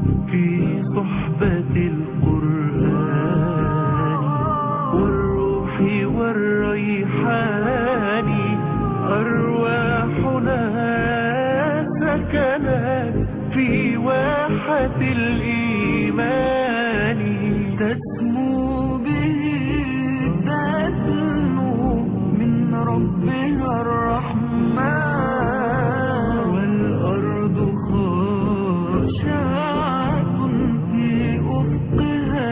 في صحبة القرآن والروح والريحان أرواحنا سكنت في واحة الإيمان تسمو به تسمو من ربها الرحمن والأرض خاشعة في أفقها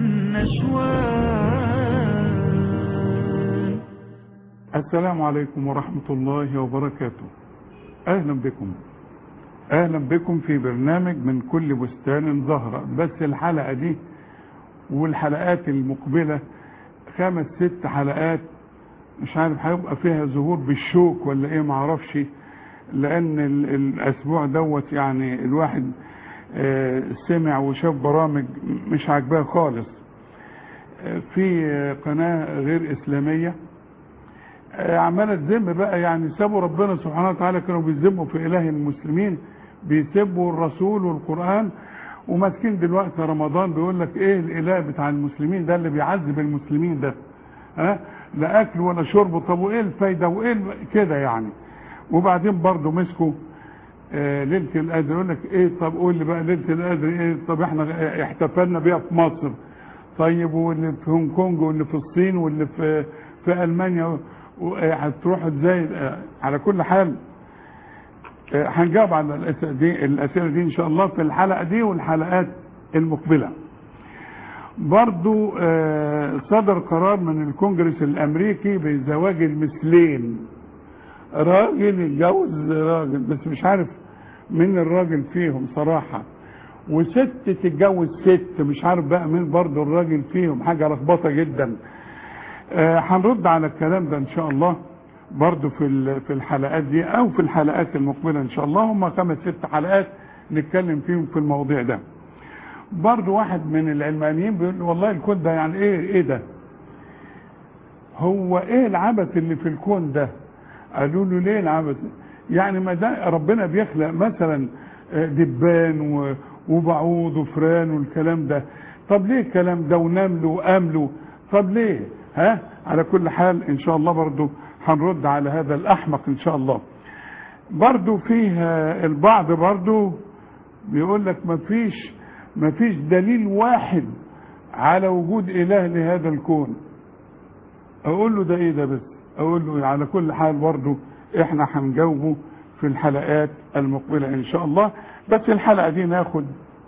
النشوان. السلام عليكم ورحمة الله وبركاته. أهلا بكم في برنامج من كل بستان زهرة. بس الحلقة دي والحلقات المقبلة 5-6 حلقات، مش عارف هيبقى فيها ظهور بالشوك ولا ايه، معرفش، لان الاسبوع دوت يعني الواحد سمع وشاف برامج مش عاجباه خالص في قناة غير اسلامية عمالة تذم بقى، يعني سابوا ربنا سبحانه وتعالى، كانوا بيذموا في اله المسلمين، بيسبوا الرسول والقرآن، وماسكين دلوقتي رمضان بيقول لك ايه الاله بتاع المسلمين ده اللي بيعذب المسلمين ده، لا اكل ولا شرب. طب وايه الفايده وايه كده يعني؟ وبعدين برضه مسكوا ليله القدر، يقول لك ايه؟ طب قول لي بقى ليله القدر ايه؟ طب احنا احتفلنا بيها في مصر، طيب واللي في هونج كونج واللي في الصين واللي في المانيا هتروح ازاي؟ على كل حال هنجاوب على الاسئله دي ان شاء الله في الحلقه دي والحلقات المقبله. برضو صدر قرار من الكونجرس الامريكي بزواج المثلين، راجل يتجوز راجل، بس مش عارف مين الراجل فيهم صراحه، وست تتجوز ست، مش عارف بقى مين برضو الراجل فيهم، حاجه لخبطه جدا. هنرد على الكلام ده ان شاء الله برضو في الحلقات دي او في الحلقات المقبله ان شاء الله. هم 5-6 حلقات نتكلم فيهم في المواضيع ده. برضو واحد من العلمانيين بيقول والله الكون ده يعني ايه ده؟ هو ايه العبث اللي في الكون ده؟ قالوا له ليه العبث؟ يعني ما ده ربنا بيخلق مثلا دبان وبعوض وفران والكلام ده، طب ليه الكلام ده ونمل وامل؟ طب ليه؟ على كل حال ان شاء الله برضو هنرد على هذا الاحمق ان شاء الله. برضو فيها البعض برضو بيقول لك مفيش دليل واحد على وجود اله لهذا الكون. اقول له ده ايه ده؟ بس اقول له على كل حال برضو احنا هنجاوبه في الحلقات المقبلة ان شاء الله. بس الحلقة دي ناخد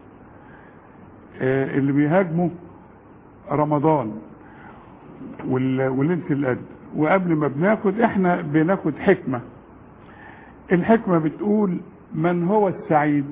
اللي بيهاجموا رمضان وليلة القدر. وقبل ما بناخد احنا بناخد حكمة. الحكمة بتقول من هو السعيد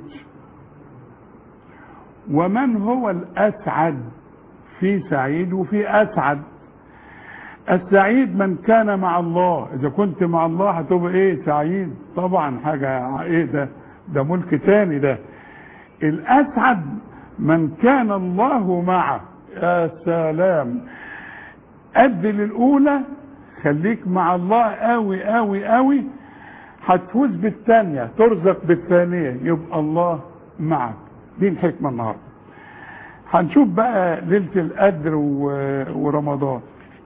ومن هو الأسعد؟ في سعيد وفي أسعد. السعيد من كان مع الله، إذا كنت مع الله هتبقى إيه؟ سعيد طبعا، حاجة إيه ده ملك تاني ده. الأسعد من كان الله معه. يا سلام، قد للأولى، خليك مع الله قوي قوي قوي، هتفوز بالثانية، ترزق بالثانية، يبقى الله معك. دي الحكمة النهاردة. هنشوف بقى ليلة القدر ورمضان.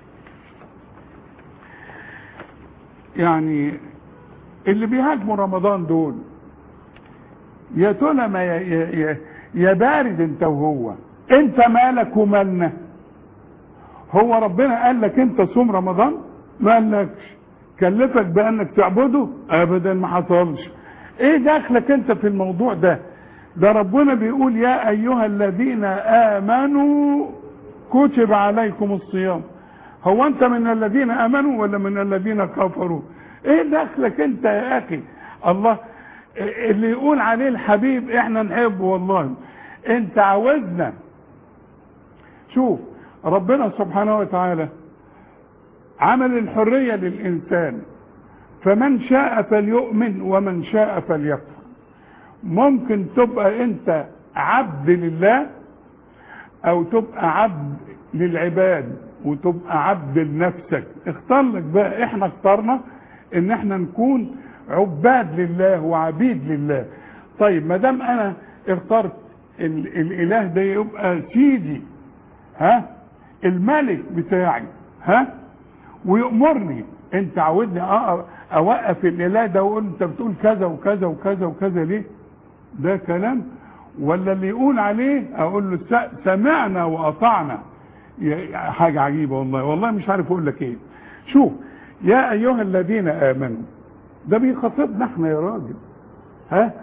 يعني اللي بيهاجموا رمضان دول يا ترى ما يا بارد انت وهو، انت مالك ومالنا؟ هو ربنا قال لك انت صوم رمضان؟ ما قالكش. كلفك بانك تعبده؟ ابدا، ما حصلش. ايه دخلك انت في الموضوع ده؟ ده ربنا بيقول يا ايها الذين امنوا كتب عليكم الصيام. هو انت من الذين امنوا ولا من الذين كفروا؟ ايه دخلك انت يا اخي؟ الله اللي يقول عليه الحبيب احنا نحبه والله. انت عاوزنا، شوف ربنا سبحانه وتعالى عمل الحرية للإنسان، فمن شاء فليؤمن ومن شاء فليكفر. ممكن تبقى انت عبد لله او تبقى عبد للعباد وتبقى عبد لنفسك. اختار لك بقى. احنا اخترنا ان احنا نكون عباد لله وعبيد لله. طيب ما دام انا اخترت الاله ده يبقى سيدي، ها، الملك بتاعي، ها، ويأمرني. انت عودني اوقف الاله ده واقول انت بتقول كذا وكذا وكذا وكذا ليه؟ ده كلام؟ ولا اللي يقول عليه اقول له سمعنا واطعنا؟ حاجه عجيبه والله مش عارف اقول لك ايه. شوف، يا ايها الذين امنوا، ده بيخاطبنا احنا يا راجل، ها،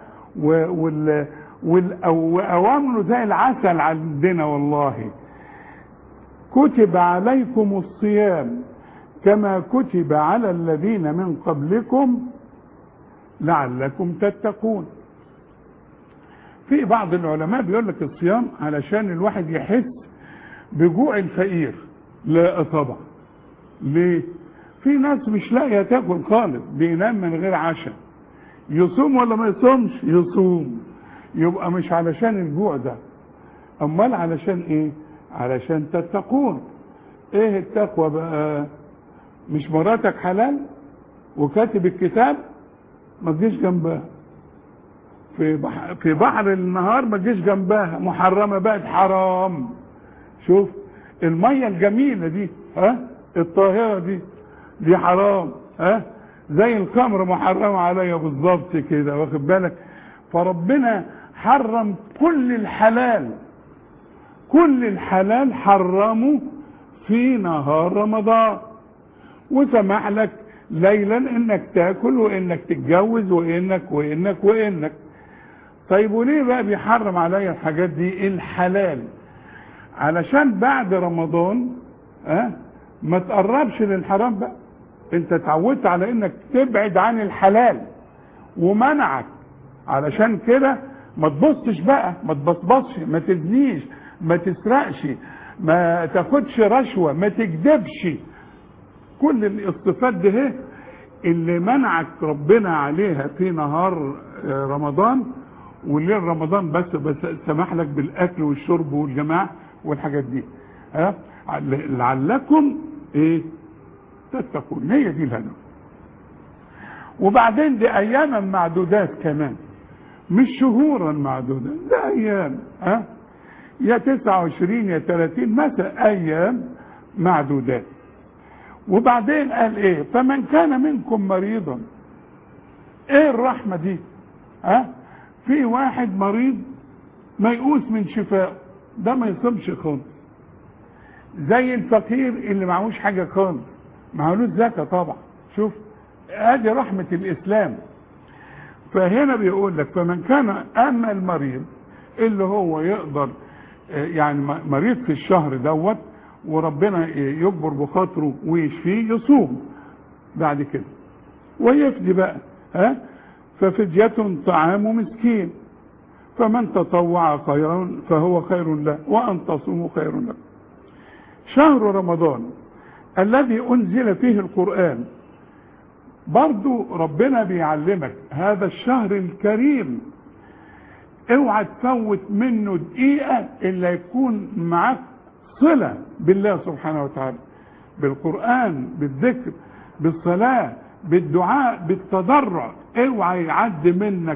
واوامره زي العسل عندنا والله. كتب عليكم الصيام كما كتب على الذين من قبلكم لعلكم تتقون. في بعض العلماء بيقول لك الصيام علشان الواحد يحس بجوع الفقير. لا طبعا. ليه؟ في ناس مش لاقيه تاكل خالص، بينام من غير عشاء. يصوم ولا ما يصومش؟ يصوم. يبقى مش علشان الجوع ده، امال علشان ايه؟ علشان تتقون. ايه التقوى بقى؟ مش مراتك حلال وكاتب الكتاب ما تجيش جنبها، في بحر النهار ما تجيش جنبها، محرمه بقت حرام. شوف الميه الجميله دي، ها، الطاهره دي حرام، ها، زي الخمر محرمه عليا بالظبط كده، واخد بالك؟ فربنا حرم كل الحلال، كل الحلال حرمه في نهار رمضان، وسمح لك ليلا انك تاكل وانك تتجوز وانك. طيب وليه بقى بيحرم عليا الحاجات دي الحلال؟ علشان بعد رمضان ما تقربش للحرام بقى. انت اتعودت على انك تبعد عن الحلال ومنعك، علشان كده ما تبصش بقى، ما تبصبصش، ما تزنيش، ما تسرقش، ما تاخدش رشوة، ما تكذبش. كل الصفات دي اللي منعك ربنا عليها في نهار رمضان، وليل رمضان بس سمح لك بالاكل والشرب والجماع والحاجات دي، ها، لعلكم ايه تتقون. هي دي الهدف. وبعدين دي اياما معدودات كمان، مش شهورا معدودة، ده ايام، ها، يا 29 يا 30 مثلا، ايام معدودات. وبعدين قال ايه؟ فمن كان منكم مريضا. ايه الرحمة دي؟ ها، في واحد مريض ميؤوس من شفاء، ده ما يصومش خالص. زي الفقير اللي معهوش حاجة خالص، معهوش زكاة طبعا. شوف ادي رحمة الاسلام. فهنا بيقول لك فمن كان، اما المريض اللي هو يقدر يعني مريض في الشهر دوت وربنا يجبر بخاطره ويشفيه، يصوم بعد كده ويفدي بقى، ها، ففدية طعام مسكين، فمن تطوع خيرا فهو خير له وان تصوموا خير لكم. شهر رمضان الذي انزل فيه القرآن، برضو ربنا بيعلمك هذا الشهر الكريم اوعى تفوت منه دقيقة الا يكون معك صلة بالله سبحانه وتعالى، بالقرآن، بالذكر، بالصلاة، بالدعاء، بالتضرع. اوعى يعدي منك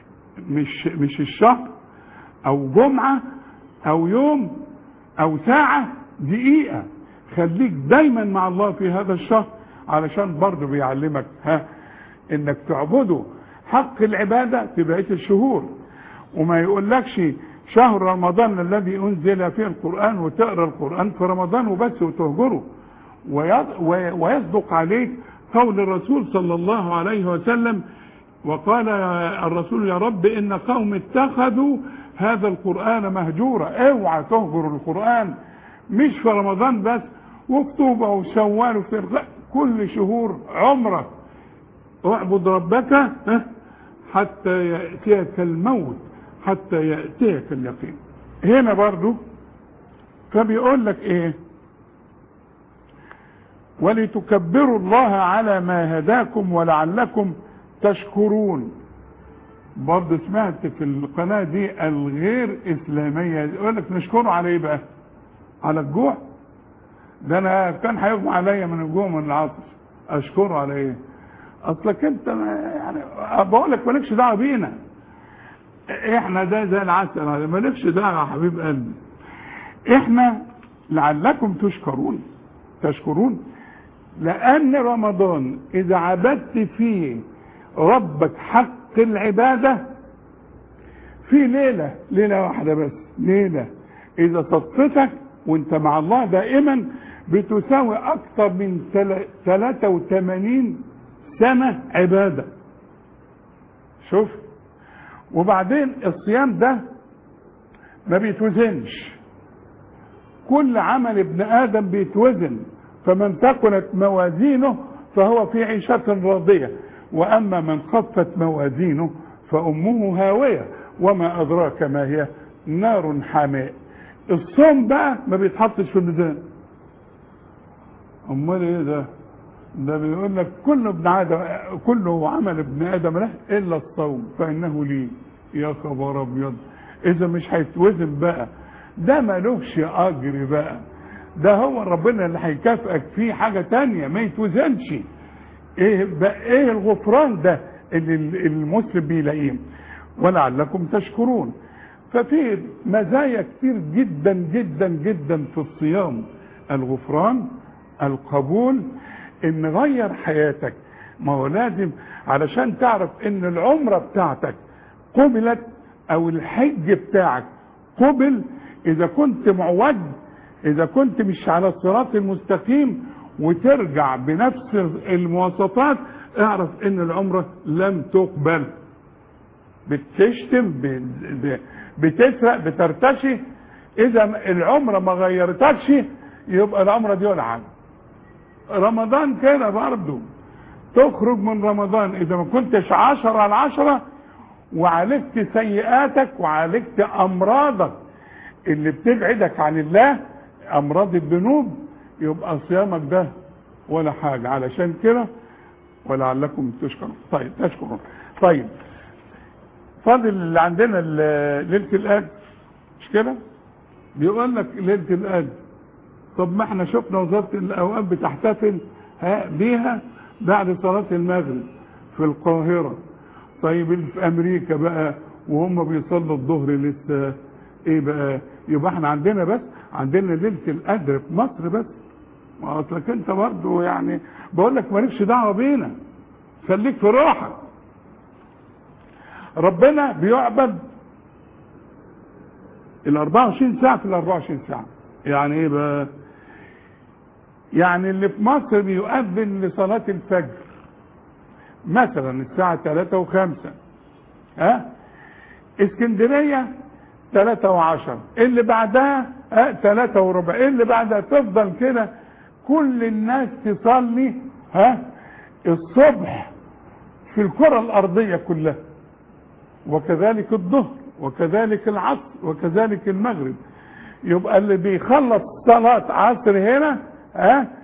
مش الشهر او جمعة او يوم او ساعة، دقيقة. خليك دايما مع الله في هذا الشهر، علشان برضه بيعلمك انك تعبده حق العبادة في بقية الشهور. وما يقولكش شهر رمضان الذي انزل فيه القرآن وتقرأ القرآن في رمضان وبس وتهجره. ويصدق عليك قول الرسول صلى الله عليه وسلم، وقال الرسول يا رب ان قوم اتخذوا هذا القرآن مهجورا. اوعى تهجر القرآن، مش في رمضان بس، واكتوبة وشوال وفي كل شهور عمرك. اعبد ربك حتى يأتيك الموت، حتى يأتيك اليقين. هنا برضو فبيقول لك ايه؟ ولتكبروا الله على ما هداكم ولعلكم تشكرون. برضو سمعت في القناة دي الغير اسلامية يقول لك نشكره على ايه بقى؟ على الجوع؟ ده انا كان هيغمى عليا من الجوع من العطش، اشكره على ايه؟ اصلك انت يعني بقول لك مالكش دعوه بينا. احنا ده زي العسل، هذا مالكش دعوه يا حبيب قلبي. احنا لعلكم تشكرون لان رمضان اذا عبدت فيه ربك حق العباده في ليله واحده بس، ليله اذا صدقتك وانت مع الله دائما بتساوي اكثر من 83 سنه عباده. شوف، وبعدين الصيام ده ما بيتوزنش، كل عمل ابن ادم بيتوزن، فمن ثقلت موازينه فهو في عيشة راضية، واما من خفت موازينه فامه هاوية وما ادراك ما هي نار حامية. الصوم بقى ما بيتحطش في الميزان. امال ايه ده؟ ده بيقول لك كل عمل ابن ادم له الا الصوم فانه لي. يا خبر ابيض، اذا مش هيتوزن بقى ده ملوش اجر بقى، ده هو ربنا اللي هيكافئك فيه حاجه تانية ما يتوزنش. ايه بقى؟ ايه الغفران ده اللي المسلم بيلاقيه؟ ولعلكم تشكرون. ففي مزايا كتير جدا جدا جدا في الصيام: الغفران، القبول، ان غير حياتك. ما هو لازم علشان تعرف ان العمره بتاعتك قبلت او الحج بتاعك قبل، اذا كنت معوج، اذا كنت مش على الصراط المستقيم وترجع بنفس المواصفات، اعرف ان العمره لم تقبل. بتشتم، بتسرق، بترتشي، اذا العمره ما غيرتكش يبقى العمره دي ولا حاجه. رمضان كده برضه، تخرج من رمضان اذا ما كنتش 10/10 وعالجت سيئاتك وعالجت امراضك اللي بتبعدك عن الله، امراض الذنوب، يبقى صيامك ده ولا حاجه. علشان كده ولعلكم تشكرون. تشكرون. طيب فاضل اللي عندنا ليله القدر، مش كده؟ بيقول لك ليله القدر. طب ما احنا شفنا وزاره الاوقاف بتحتفل بيها بعد صلاه المغرب في القاهره. طيب في امريكا بقى وهم بيصلوا الظهر لسه ايه بقى؟ يبقى احنا عندنا بس عندنا ليله القدر في مصر بس. ما اصلك انت برضه يعني بقول لك مالكش دعوه بينا، خليك في روحك. ربنا بيعبد ال 24 ساعه في ال 24 ساعه. يعني ايه بقى؟ يعني اللي في مصر بيؤذن لصلاه الفجر مثلا الساعه 3 و5، اسكندريه 3 و10، اللي بعدها 3 وربع، اللي بعدها تفضل كده كل الناس تصلي الصبح في الكرة الأرضية كلها، وكذلك الظهر وكذلك العصر وكذلك المغرب. يبقى اللي بيخلص صلاة عصر هنا